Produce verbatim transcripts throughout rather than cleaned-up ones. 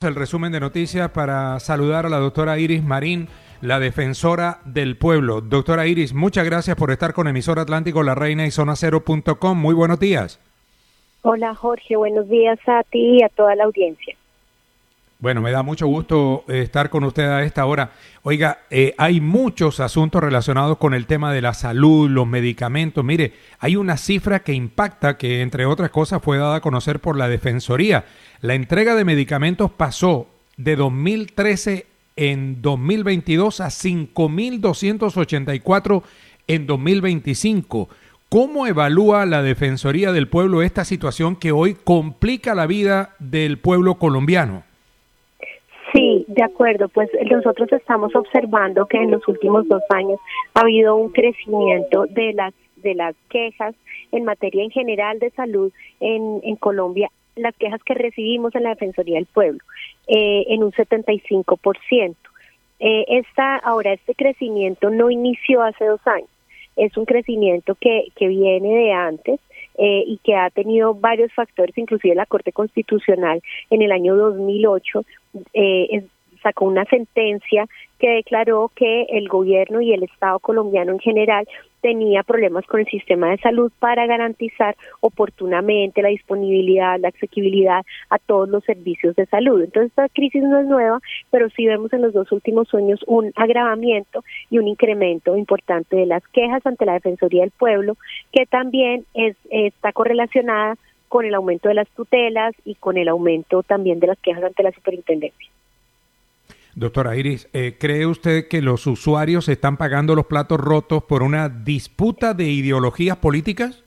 El resumen de noticias para saludar a la doctora Iris Marín, la defensora del pueblo. Doctora Iris, muchas gracias por estar con Emisora Atlántico, La Reina y Zona Cero punto com. Muy buenos días. Hola Jorge, buenos días a ti y a toda la audiencia. Bueno, me da mucho gusto estar con usted a esta hora. Oiga, eh, hay muchos asuntos relacionados con el tema de la salud, los medicamentos. Mire, hay una cifra que impacta, que entre otras cosas fue dada a conocer por la Defensoría. La entrega de medicamentos pasó de dos mil trece en dos mil veintidós a cinco mil doscientos ochenta y cuatro en dos mil veinticinco. ¿Cómo evalúa la Defensoría del Pueblo esta situación que hoy complica la vida del pueblo colombiano? Sí, de acuerdo, pues nosotros estamos observando que en los últimos dos años ha habido un crecimiento de las de las quejas en materia en general de salud en, en Colombia, las quejas que recibimos en la Defensoría del Pueblo, eh, en un setenta y cinco por ciento. Eh, esta, ahora, este crecimiento no inició hace dos años, es un crecimiento que, que viene de antes, Eh, y que ha tenido varios factores, inclusive la Corte Constitucional en el año dos mil ocho eh, es, sacó una sentencia que declaró que el gobierno y el Estado colombiano en general tenía problemas con el sistema de salud para garantizar oportunamente la disponibilidad, la asequibilidad a todos los servicios de salud. Entonces esta crisis no es nueva, pero sí vemos en los dos últimos años un agravamiento y un incremento importante de las quejas ante la Defensoría del Pueblo, que también es está correlacionada con el aumento de las tutelas y con el aumento también de las quejas ante la superintendencia. Doctora Iris, eh, ¿cree usted que los usuarios están pagando los platos rotos por una disputa de ideologías políticas?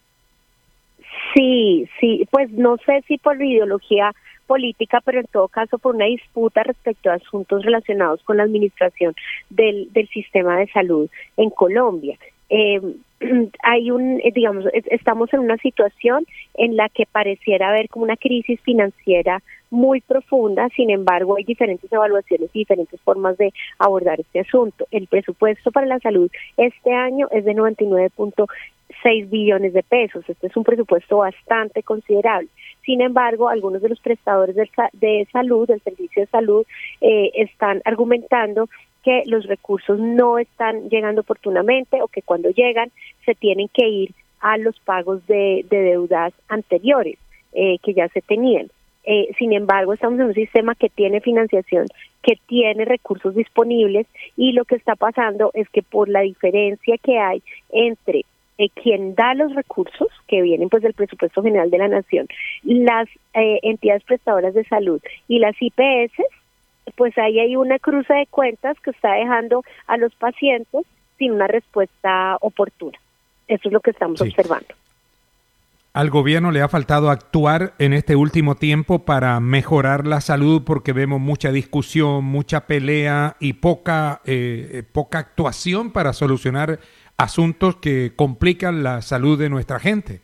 Sí, sí, pues no sé si por ideología política, pero en todo caso por una disputa respecto a asuntos relacionados con la administración del, del sistema de salud en Colombia. Eh, hay un, digamos, estamos en una situación en la que pareciera haber como una crisis financiera muy profunda. Sin embargo, hay diferentes evaluaciones y diferentes formas de abordar este asunto. El presupuesto para la salud este año es de noventa y nueve punto seis billones de pesos. Este es un presupuesto bastante considerable. Sin embargo, algunos de los prestadores de, de salud, del servicio de salud, eh, están argumentando que los recursos no están llegando oportunamente o que cuando llegan se tienen que ir a los pagos de, de deudas anteriores eh, que ya se tenían. Eh, sin embargo, estamos en un sistema que tiene financiación, que tiene recursos disponibles, y lo que está pasando es que por la diferencia que hay entre eh, quien da los recursos, que vienen pues del presupuesto general de la nación, las eh, entidades prestadoras de salud y las I P S, pues ahí hay una cruce de cuentas que está dejando a los pacientes sin una respuesta oportuna. Eso es lo que estamos sí. observando. ¿Al gobierno le ha faltado actuar en este último tiempo para mejorar la salud? Porque vemos mucha discusión, mucha pelea y poca, eh, poca actuación para solucionar asuntos que complican la salud de nuestra gente.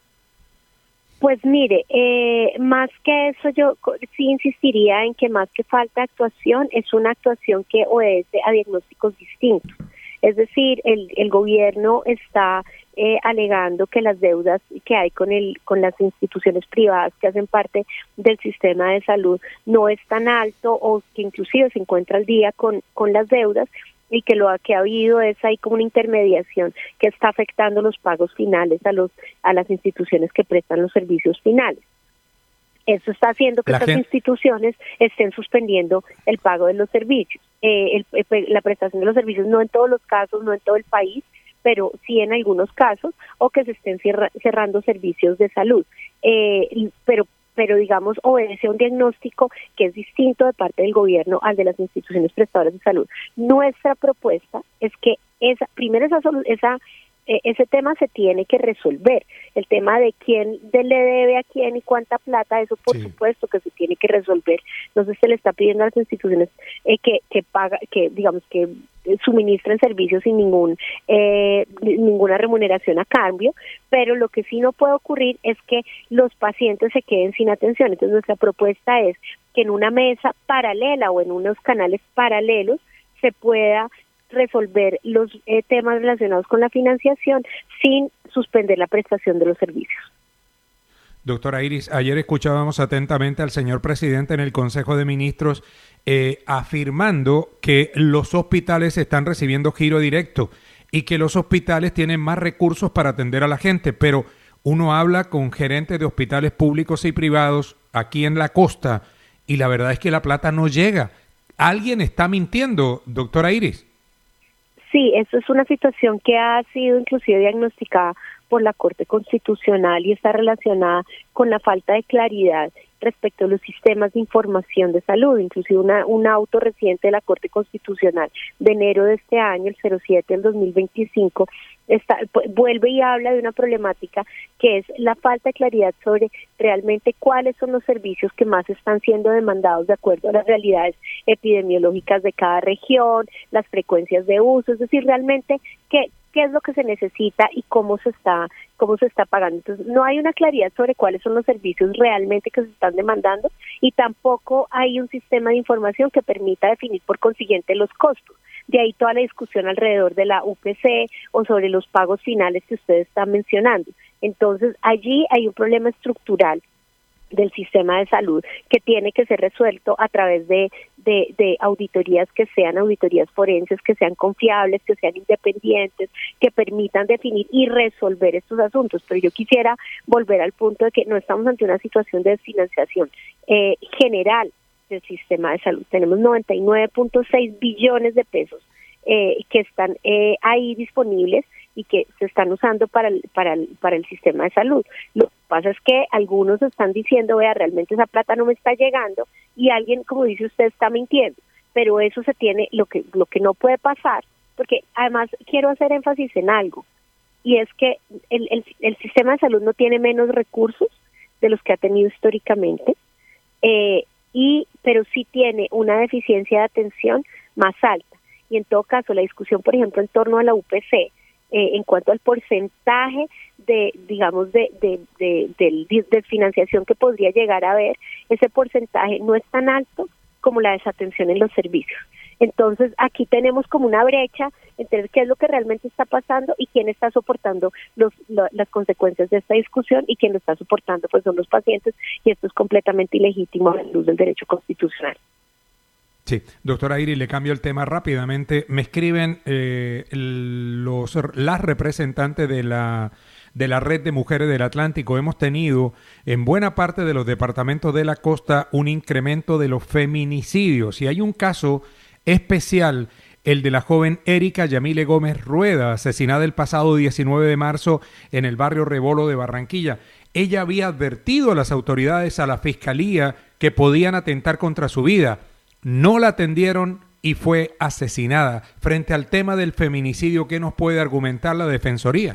Pues mire, eh, más que eso, yo sí insistiría en que más que falta actuación, es una actuación que obedece a diagnósticos distintos. Es decir, el, el gobierno está eh, alegando que las deudas que hay con el con las instituciones privadas que hacen parte del sistema de salud no es tan alto, o que inclusive se encuentra al día con, con las deudas, y que lo que ha habido es ahí como una intermediación que está afectando los pagos finales a los a las instituciones que prestan los servicios finales. Eso está haciendo que las instituciones estén suspendiendo el pago de los servicios, eh, el, el, la prestación de los servicios, no en todos los casos, no en todo el país, pero sí en algunos casos, o que se estén cierra, cerrando servicios de salud. Eh, pero pero digamos obedece a un diagnóstico que es distinto de parte del gobierno al de las instituciones prestadoras de salud. Nuestra propuesta es que esa primero esa esa eh, ese tema se tiene que resolver. El tema de quién de, le debe a quién y cuánta plata, eso por sí. supuesto que se tiene que resolver. Entonces se le está pidiendo a las instituciones eh, que que paga que digamos que suministren servicios sin ningún eh, ninguna remuneración a cambio, pero lo que sí no puede ocurrir es que los pacientes se queden sin atención. Entonces nuestra propuesta es que en una mesa paralela o en unos canales paralelos se pueda resolver los eh, temas relacionados con la financiación sin suspender la prestación de los servicios. Doctora Iris, ayer escuchábamos atentamente al señor presidente en el Consejo de Ministros eh, afirmando que los hospitales están recibiendo giro directo y que los hospitales tienen más recursos para atender a la gente, pero uno habla con gerentes de hospitales públicos y privados aquí en la costa y la verdad es que la plata no llega. ¿Alguien está mintiendo, doctora Iris? Sí, eso es una situación que ha sido inclusive diagnosticada por la Corte Constitucional y está relacionada con la falta de claridad respecto a los sistemas de información de salud. Inclusive una, un auto reciente de la Corte Constitucional de enero de este año, el cero siete del dos mil veinticinco, está, vuelve y habla de una problemática que es la falta de claridad sobre realmente cuáles son los servicios que más están siendo demandados de acuerdo a las realidades epidemiológicas de cada región, las frecuencias de uso, es decir, realmente qué qué es lo que se necesita y cómo se está cómo se está pagando. Entonces, no hay una claridad sobre cuáles son los servicios realmente que se están demandando y tampoco hay un sistema de información que permita definir por consiguiente los costos. De ahí toda la discusión alrededor de la U P C o sobre los pagos finales que ustedes están mencionando. Entonces, allí hay un problema estructural del sistema de salud que tiene que ser resuelto a través de, de, de auditorías que sean auditorías forenses, que sean confiables, que sean independientes, que permitan definir y resolver estos asuntos. Pero yo quisiera volver al punto de que no estamos ante una situación de desfinanciación eh, general del sistema de salud. Tenemos noventa y nueve punto seis billones de pesos eh, que están eh, ahí disponibles y que se están usando para el, para el, para el sistema de salud. Lo que pasa es que algunos están diciendo, vea, realmente esa plata no me está llegando, y alguien, como dice usted, está mintiendo, pero eso se tiene, lo que, lo que no puede pasar, porque además quiero hacer énfasis en algo, y es que el, el, el sistema de salud no tiene menos recursos de los que ha tenido históricamente, eh, y pero sí tiene una deficiencia de atención más alta, y en todo caso la discusión, por ejemplo, en torno a la U P C, Eh, en cuanto al porcentaje de, digamos, de, de, de, de, de financiación que podría llegar a haber, ese porcentaje no es tan alto como la desatención en los servicios. Entonces, aquí tenemos como una brecha entre qué es lo que realmente está pasando y quién está soportando los, lo, las consecuencias de esta discusión, y quién lo está soportando pues son los pacientes, y esto es completamente ilegítimo a la luz del derecho constitucional. Sí, doctora Iris, le cambio el tema rápidamente. Me escriben eh, los las representantes de la de la Red de Mujeres del Atlántico. Hemos tenido en buena parte de los departamentos de la costa un incremento de los feminicidios, y hay un caso especial, el de la joven Erika Yamile Gómez Rueda, asesinada el pasado diecinueve de marzo en el barrio Rebolo de Barranquilla. Ella había advertido a las autoridades, a la fiscalía, que podían atentar contra su vida. No la atendieron y fue asesinada. Frente al tema del feminicidio, ¿qué nos puede argumentar la Defensoría?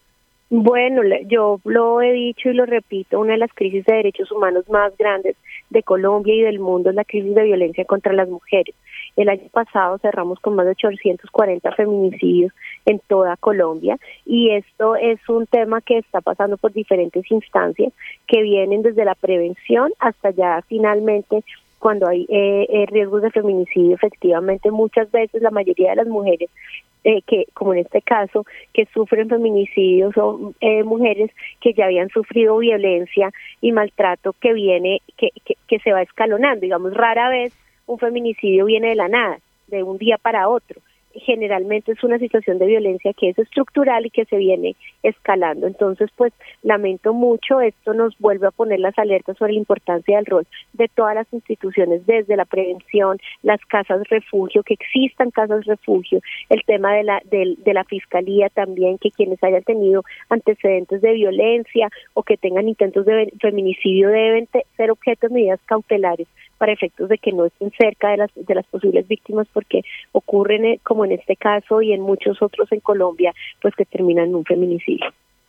Bueno, yo lo he dicho y lo repito, una de las crisis de derechos humanos más grandes de Colombia y del mundo es la crisis de violencia contra las mujeres. El año pasado cerramos con más de ochocientos cuarenta feminicidios en toda Colombia, y esto es un tema que está pasando por diferentes instancias que vienen desde la prevención hasta ya finalmente cuando hay eh, eh, riesgos de feminicidio. Efectivamente, muchas veces la mayoría de las mujeres eh, que, como en este caso, que sufren feminicidio son eh, mujeres que ya habían sufrido violencia y maltrato que viene, que, que, que se va escalonando. Digamos, rara vez un feminicidio viene de la nada, de un día para otro. Generalmente es una situación de violencia que es estructural y que se viene escalando. Entonces, pues, lamento mucho, esto nos vuelve a poner las alertas sobre la importancia del rol de todas las instituciones, desde la prevención, las casas refugio, que existan casas refugio, el tema de la de, de la fiscalía también, que quienes hayan tenido antecedentes de violencia o que tengan intentos de feminicidio deben te, ser objeto de medidas cautelares para efectos de que no estén cerca de las de las posibles víctimas, porque ocurren eh, como en este caso y en muchos otros en Colombia, pues que terminan en un feminicidio.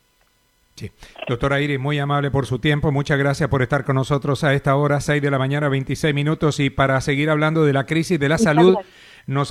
Sí. Doctora Iris, muy amable por su tiempo, muchas gracias por estar con nosotros a esta hora, seis de la mañana, veintiséis minutos, y para seguir hablando de la crisis de la salud, nos